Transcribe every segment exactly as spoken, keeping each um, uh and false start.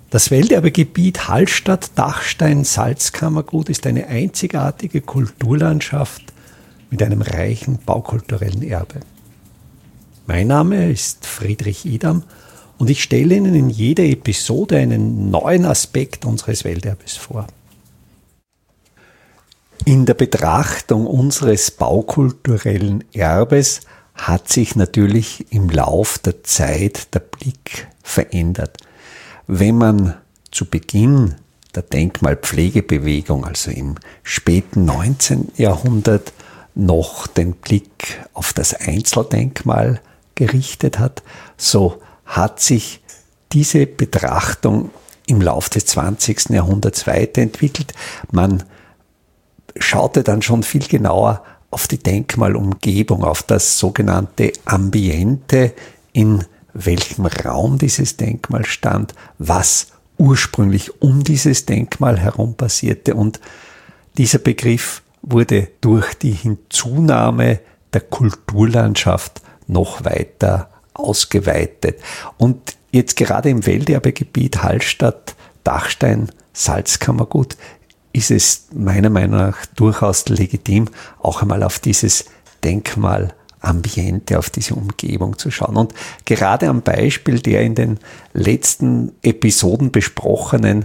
Das Welterbegebiet Hallstatt-Dachstein-Salzkammergut ist eine einzigartige Kulturlandschaft mit einem reichen baukulturellen Erbe. Mein Name ist Friedrich Idam und ich stelle Ihnen in jeder Episode einen neuen Aspekt unseres Welterbes vor. In der Betrachtung unseres baukulturellen Erbes hat sich natürlich im Lauf der Zeit der Blick verändert. Wenn man zu Beginn der Denkmalpflegebewegung, also im späten neunzehnten Jahrhundert, noch den Blick auf das Einzeldenkmal gerichtet hat, so hat sich diese Betrachtung im Lauf des zwanzigsten Jahrhunderts weiterentwickelt. Man schaute dann schon viel genauer auf die Denkmalumgebung, auf das sogenannte Ambiente, in welchem Raum dieses Denkmal stand, was ursprünglich um dieses Denkmal herum passierte. Und dieser Begriff wurde durch die Hinzunahme der Kulturlandschaft noch weiter ausgeweitet. Und jetzt gerade im Welterbegebiet Hallstatt-Dachstein-Salzkammergut ist es meiner Meinung nach durchaus legitim, auch einmal auf dieses Denkmalambiente, auf diese Umgebung zu schauen. Und gerade am Beispiel der in den letzten Episoden besprochenen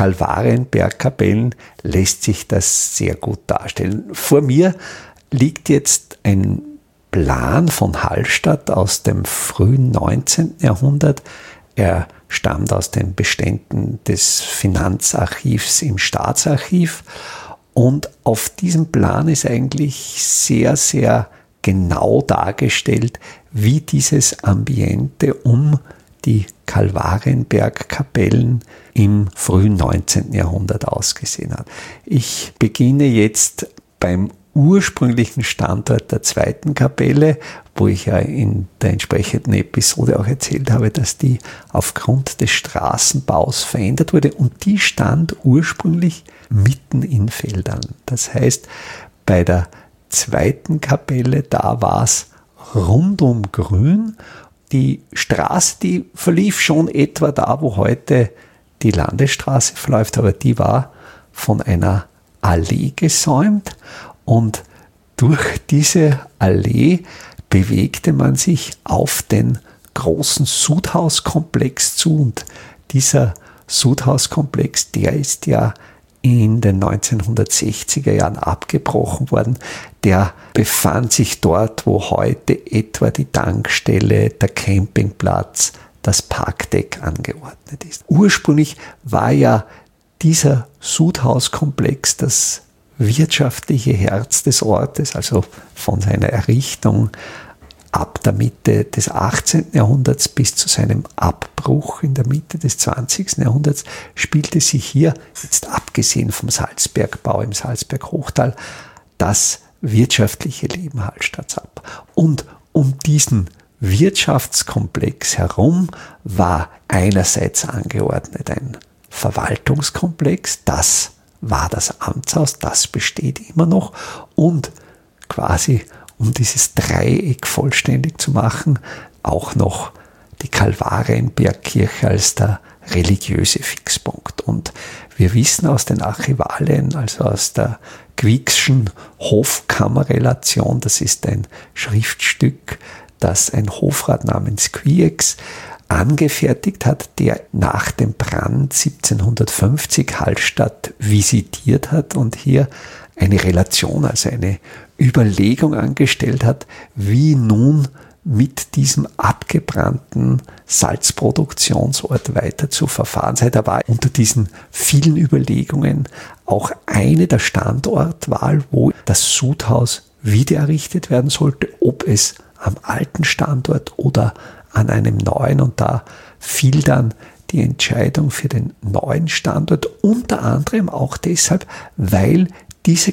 Kalvarienbergkapellen lässt sich das sehr gut darstellen. Vor mir liegt jetzt ein Plan von Hallstatt aus dem frühen neunzehnten Jahrhundert. Er stammt aus den Beständen des Finanzarchivs im Staatsarchiv und auf diesem Plan ist eigentlich sehr, sehr genau dargestellt, wie dieses Ambiente um die Kalvarienbergkapellen im frühen neunzehnten Jahrhundert ausgesehen hat. Ich beginne jetzt beim ursprünglichen Standort der zweiten Kapelle, wo ich ja in der entsprechenden Episode auch erzählt habe, dass die aufgrund des Straßenbaus verändert wurde und die stand ursprünglich mitten in Feldern. Das heißt, bei der zweiten Kapelle, da war es rundum grün. Die Straße, die verlief schon etwa da, wo heute die Landesstraße verläuft, aber die war von einer Allee gesäumt. Und durch diese Allee bewegte man sich auf den großen Sudhauskomplex zu. Und dieser Sudhauskomplex, der ist ja in den neunzehnhundertsechziger Jahren abgebrochen worden. Der befand sich dort, wo heute etwa die Tankstelle, der Campingplatz, das Parkdeck angeordnet ist. Ursprünglich war ja dieser Sudhauskomplex das wirtschaftliche Herz des Ortes, also von seiner Errichtung ab der Mitte des achtzehnten Jahrhunderts bis zu seinem Abbruch in der Mitte des zwanzigsten Jahrhunderts spielte sich hier, jetzt abgesehen vom Salzbergbau im Salzberg-Hochtal, das wirtschaftliche Leben Hallstatts ab. Und um diesen Wirtschaftskomplex herum war einerseits angeordnet ein Verwaltungskomplex, das war das Amtshaus, das besteht immer noch, und quasi, um dieses Dreieck vollständig zu machen, auch noch die Kalvarienbergkirche als der religiöse Fixpunkt. Und wir wissen aus den Archivalien, also aus der Quiekschen Hofkammerrelation, das ist ein Schriftstück, das ein Hofrat namens Quieks angefertigt hat, der nach dem Brand siebzehnhundertfünfzig Hallstatt visitiert hat und hier eine Relation, also eine Überlegung angestellt hat, wie nun mit diesem abgebrannten Salzproduktionsort weiter zu verfahren sei. Da war unter diesen vielen Überlegungen auch eine der Standortwahl, wo das Sudhaus wieder errichtet werden sollte, ob es am alten Standort oder an einem neuen, und da fiel dann die Entscheidung für den neuen Standort, unter anderem auch deshalb, weil diese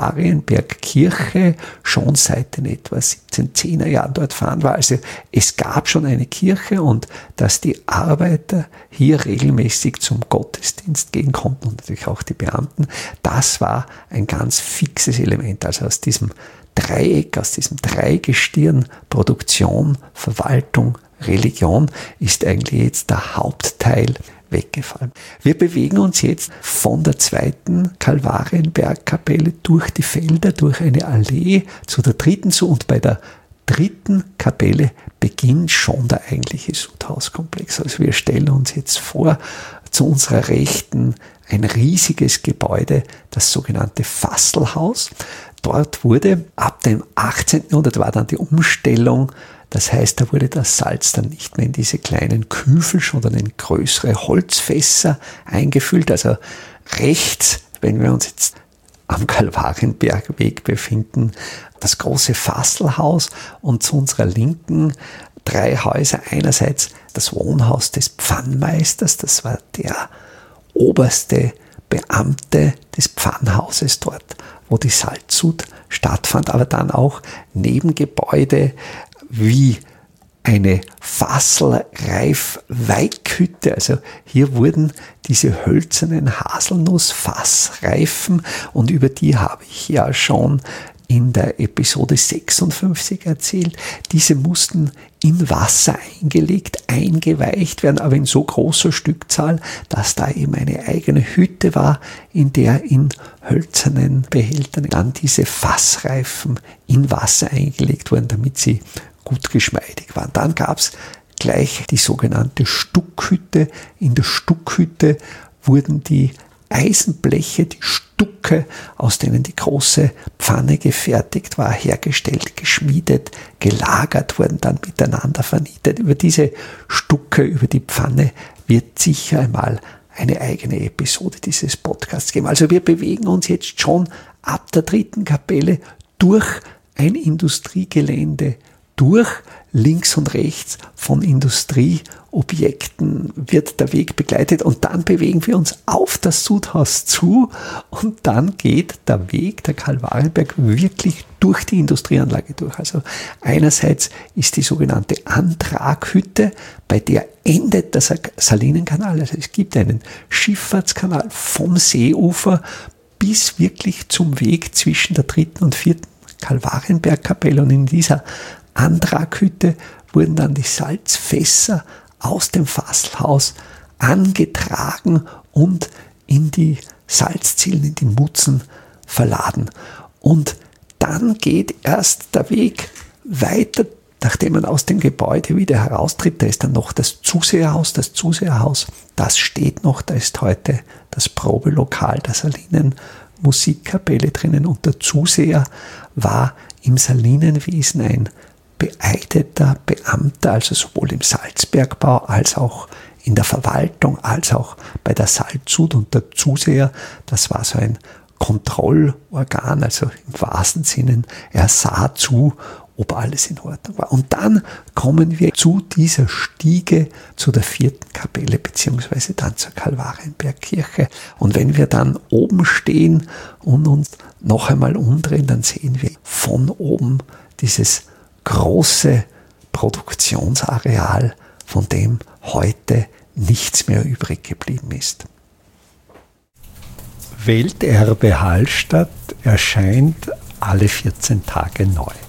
Kalvarienbergkirche schon seit den etwa siebzehnhundertzehner Jahren dort vorhanden war. Also es gab schon eine Kirche, und dass die Arbeiter hier regelmäßig zum Gottesdienst gehen konnten und natürlich auch die Beamten, das war ein ganz fixes Element. Also aus diesem Dreieck, aus diesem Dreigestirn, Produktion, Verwaltung, Religion ist eigentlich jetzt der Hauptteil weggefallen. Wir bewegen uns jetzt von der zweiten Kalvarienbergkapelle durch die Felder, durch eine Allee zu der dritten zu, und bei der dritten Kapelle beginnt schon der eigentliche Sudhauskomplex. Also wir stellen uns jetzt vor, zu unserer Rechten ein riesiges Gebäude, das sogenannte Fasselhaus. Dort wurde ab dem achtzehnten Jahrhundert war dann die Umstellung. Das heißt, da wurde das Salz dann nicht mehr in diese kleinen Küfel, sondern in größere Holzfässer eingefüllt. Also rechts, wenn wir uns jetzt am Kalvarienbergweg befinden, das große Fasselhaus, und zu unserer Linken drei Häuser. Einerseits das Wohnhaus des Pfannmeisters, das war der oberste Beamte des Pfannhauses dort, wo die Salzsud stattfand, aber dann auch Nebengebäude wie eine Fasselreif-Weighhütte. Also hier wurden diese hölzernen Haselnuss-Fassreifen, und über die habe ich ja schon in der Episode sechsundfünfzig erzählt. Diese mussten in Wasser eingelegt, eingeweicht werden, aber in so großer Stückzahl, dass da eben eine eigene Hütte war, in der in hölzernen Behältern dann diese Fassreifen in Wasser eingelegt wurden, damit sie gut geschmeidig waren. Dann gab es gleich die sogenannte Stuckhütte. In der Stuckhütte wurden die Eisenbleche, die Stucke, aus denen die große Pfanne gefertigt war, hergestellt, geschmiedet, gelagert, wurden dann miteinander vernietet. Über diese Stucke, über die Pfanne wird sicher einmal eine eigene Episode dieses Podcasts geben. Also wir bewegen uns jetzt schon ab der dritten Kapelle durch ein Industriegelände durch. Links und rechts von Industrieobjekten wird der Weg begleitet, und dann bewegen wir uns auf das Sudhaus zu, und dann geht der Weg, der Kalvarienberg, wirklich durch die Industrieanlage durch. Also einerseits ist die sogenannte Antraghütte, bei der endet der Salinenkanal. Also es gibt einen Schifffahrtskanal vom Seeufer bis wirklich zum Weg zwischen der dritten und vierten Kalvarienbergkapelle, und in dieser Antraghütte wurden dann die Salzfässer aus dem Fasselhaus angetragen und in die Salzzielen, in die Mutzen verladen. Und dann geht erst der Weg weiter, nachdem man aus dem Gebäude wieder heraustritt. Da ist dann noch das Zuseherhaus. Das Zuseherhaus, das steht noch, da ist heute das Probelokal der Salinen Musikkapelle drinnen, und der Zuseher war im Salinenwesen ein beeideter Beamter, also sowohl im Salzbergbau als auch in der Verwaltung, als auch bei der Salzsud. Und der Zuseher, das war so ein Kontrollorgan, also im wahrsten Sinne, er sah zu, ob alles in Ordnung war. Und dann kommen wir zu dieser Stiege, zu der vierten Kapelle, beziehungsweise dann zur Kalvarienbergkirche. Und wenn wir dann oben stehen und uns noch einmal umdrehen, dann sehen wir von oben dieses große Produktionsareal, von dem heute nichts mehr übrig geblieben ist. Welterbe Hallstatt erscheint alle vierzehn Tage neu.